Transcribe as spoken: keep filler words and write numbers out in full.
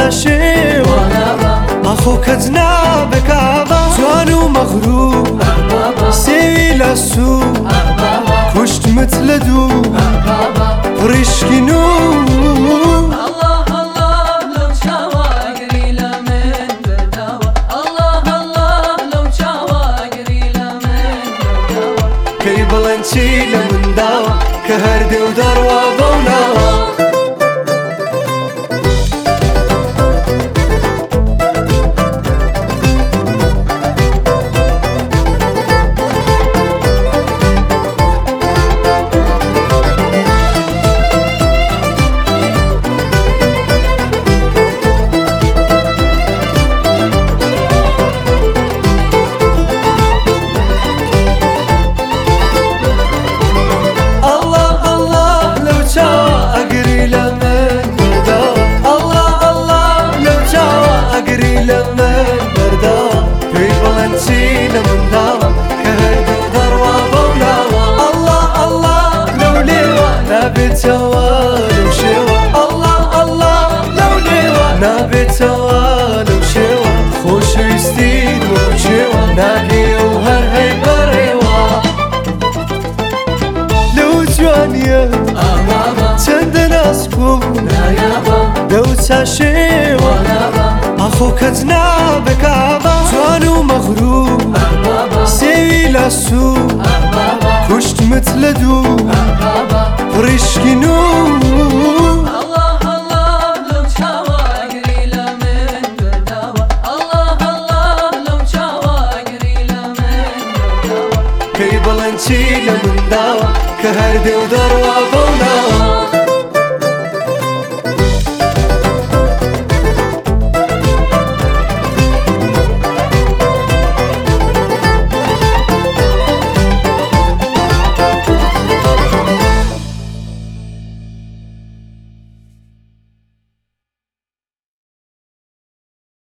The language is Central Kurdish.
چاشێوە ئاخۆ کەجنا بەکابە جوان و مەغروور سێوی لە سوور کوشتمت لە دوور پڕیشکی نور پێی بڵێن چی لە منداوە کە هەردێ و دەڕوا بەو ناوە نابێتەوە لەو شێوە ئەڵڵا ئەڵڵا لەو نێوە نابێتەوە لەو شێوە خۆشەویستیت وەکو شێوە ناگێ و هەر هەی بەڕێوە لەو جوانیە چەندە ناسک و لەو چاشێوە ئاخۆ کەجنا بەکابە جوان و مەغروور سێوی لە سوور کوشتمت لە دوور پڕیشکی نور پێی بڵێن چی لە منداوە کە هەردێ و دەڕوا بەو ناوە